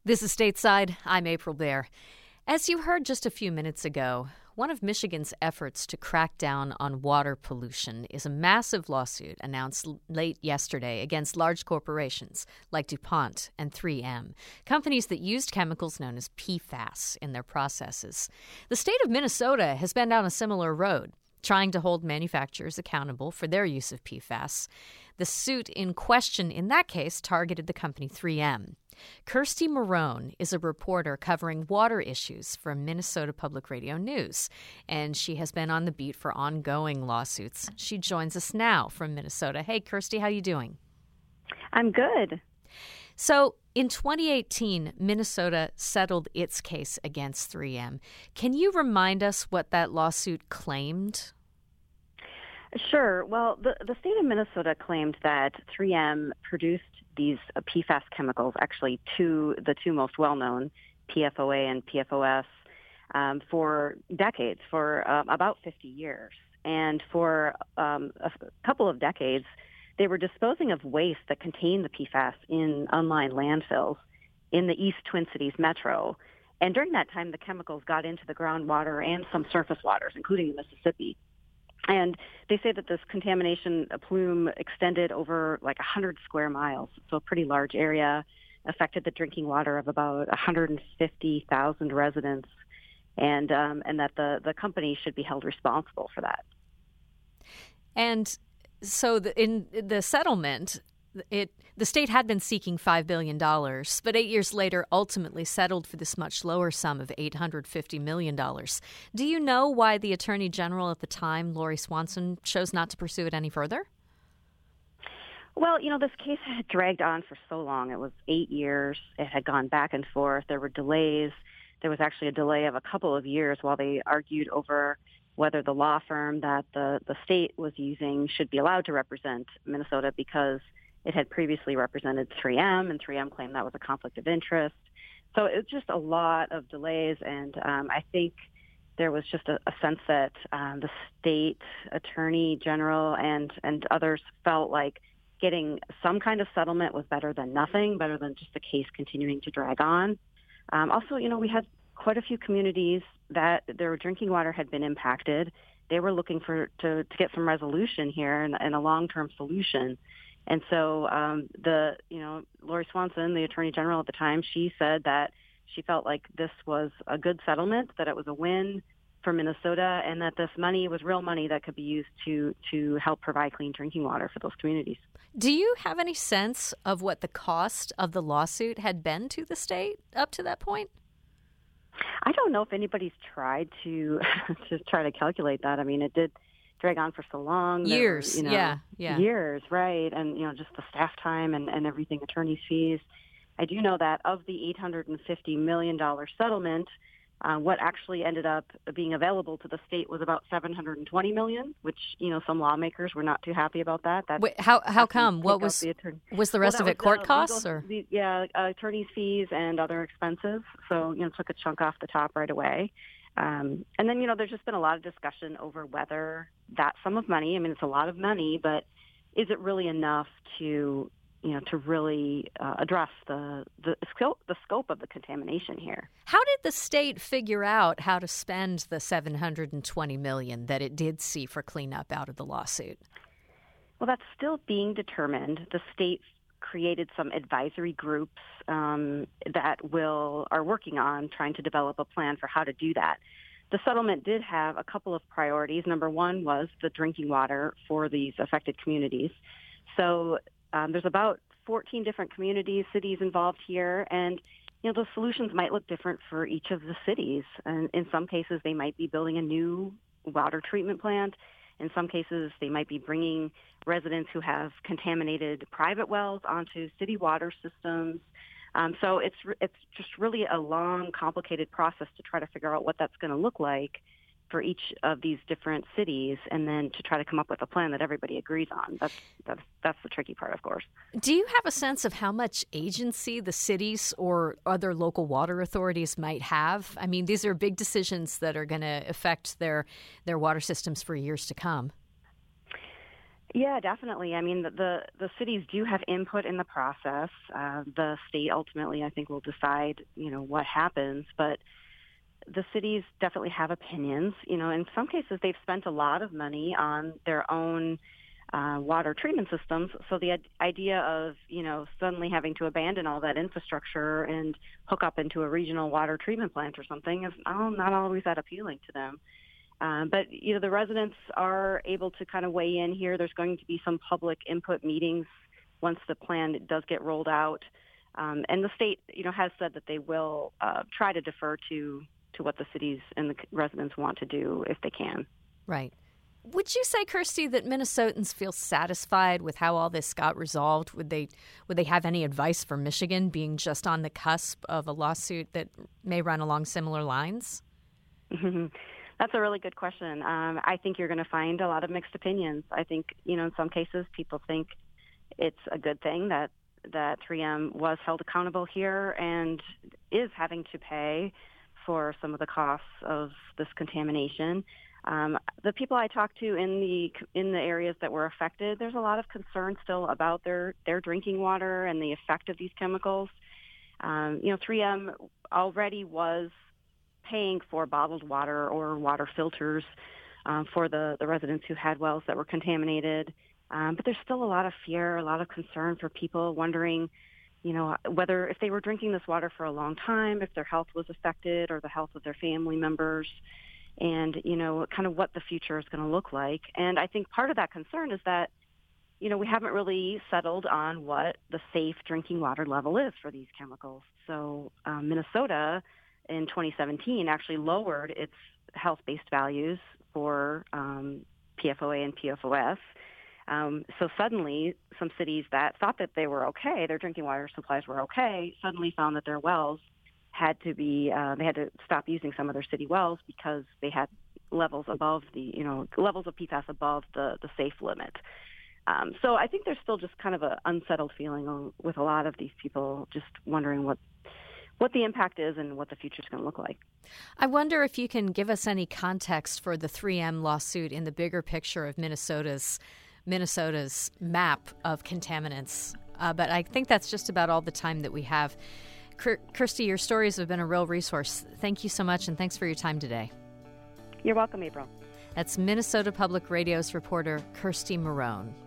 This is Stateside. I'm April Baer. As you heard just a few minutes ago, one of Michigan's efforts to crack down on water pollution is a massive lawsuit announced late yesterday against large corporations like DuPont and 3M, companies that used chemicals known as PFAS in their processes. The state of Minnesota has been down a similar road, trying to hold manufacturers accountable for their use of PFAS. The suit in question in that case targeted the company 3M. Kirsty Marone is a reporter covering water issues for Minnesota Public Radio News, and she has been on the beat for ongoing lawsuits. She joins us now from Minnesota. Hey, Kirsty, how you doing? I'm good. So, in 2018, Minnesota settled its case against 3M. Can you remind us what that lawsuit claimed? Sure. Well, the state of Minnesota claimed that 3M produced these PFAS chemicals, actually the two most well-known, PFOA and PFOS, for decades, for about 50 years. And for a couple of decades, they were disposing of waste that contained the PFAS in unlined landfills in the East Twin Cities metro. And during that time, the chemicals got into the groundwater and some surface waters, including the Mississippi. And they say that this contamination plume extended over like 100 square miles, so a pretty large area, affected the drinking water of about 150,000 residents, and that the company should be held responsible for that. And so in the settlement, the state had been seeking $5 billion, but 8 years later ultimately settled for this much lower sum of $850 million. Do you know why the Attorney General at the time, Lori Swanson, chose not to pursue it any further? Well, this case had dragged on for so long. It was 8 years. It had gone back and forth. There were delays. There was actually a delay of a couple of years while they argued over whether the law firm that the state was using should be allowed to represent Minnesota because it had previously represented 3M, and 3M claimed that was a conflict of interest. So it was just a lot of delays, and I think there was just a sense that the state attorney general and others felt like getting some kind of settlement was better than nothing, better than just the case continuing to drag on. Also, we had quite a few communities that their drinking water had been impacted. They were looking to get some resolution here and a long-term solution. And so Lori Swanson, the Attorney General at the time, she said that she felt like this was a good settlement, that it was a win for Minnesota, and that this money was real money that could be used to help provide clean drinking water for those communities. Do you have any sense of what the cost of the lawsuit had been to the state up to that point? I don't know if anybody's tried to try to calculate that. I mean, it did drag on for so long. Years, yeah. Years, right. And, just the staff time and everything, attorney's fees. I do know that of the $850 million settlement, what actually ended up being available to the state was about $720 million, which, some lawmakers were not too happy about that. Wait, how come? What was the rest of it court costs? Attorney's fees and other expenses. So, took a chunk off the top right away. And then, there's just been a lot of discussion over whether that sum of money, it's a lot of money, but is it really enough to really address the scope of the contamination here? How did the state figure out how to spend the $720 million that it did see for cleanup out of the lawsuit? Well, that's still being determined. The state created some advisory groups that are working on trying to develop a plan for how to do that. The settlement did have a couple of priorities. Number one was the drinking water for these affected communities. So there's about 14 different communities, cities involved here, and the solutions might look different for each of the cities. And in some cases, they might be building a new water treatment plant. In some cases, they might be bringing residents who have contaminated private wells onto city water systems. So it's just really a long, complicated process to try to figure out what that's going to look like for each of these different cities, and then to try to come up with a plan that everybody agrees on. That's the tricky part, of course. Do you have a sense of how much agency the cities or other local water authorities might have? I mean, these are big decisions that are going to affect their water systems for years to come. Yeah, definitely. I mean, the cities do have input in the process. The state ultimately, I think, will decide, what happens. But the cities definitely have opinions. In some cases, they've spent a lot of money on their own water treatment systems. So the idea of, suddenly having to abandon all that infrastructure and hook up into a regional water treatment plant or something is not always that appealing to them. But the residents are able to kind of weigh in here. There's going to be some public input meetings once the plan does get rolled out. And the state, has said that they will try to defer to what the cities and the residents want to do if they can. Right. Would you say, Kirsty, that Minnesotans feel satisfied with how all this got resolved? Would they have any advice for Michigan, being just on the cusp of a lawsuit that may run along similar lines? That's a really good question. I think you're going to find a lot of mixed opinions. I think, in some cases, people think it's a good thing that 3M was held accountable here and is having to pay for some of the costs of this contamination. The people I talked to in the areas that were affected, there's a lot of concern still about their drinking water and the effect of these chemicals. 3M already was paying for bottled water or water filters for the residents who had wells that were contaminated. But there's still a lot of fear, a lot of concern for people wondering, whether if they were drinking this water for a long time, if their health was affected or the health of their family members, and, kind of what the future is going to look like. And I think part of that concern is that, we haven't really settled on what the safe drinking water level is for these chemicals. So Minnesota in 2017 actually lowered its health-based values for PFOA and PFOS. So suddenly, some cities that thought that they were okay, their drinking water supplies were okay, suddenly found that their wells had to be, they had to stop using some of their city wells because they had levels above levels of PFAS above the safe limit. So I think there's still just kind of an unsettled feeling with a lot of these people just wondering what the impact is and what the future is going to look like. I wonder if you can give us any context for the 3M lawsuit in the bigger picture of Minnesota's map of contaminants. But I think that's just about all the time that we have. Kirsty, your stories have been a real resource. Thank you so much, and thanks for your time today. You're welcome, April. That's Minnesota Public Radio's reporter, Kirsty Marrone.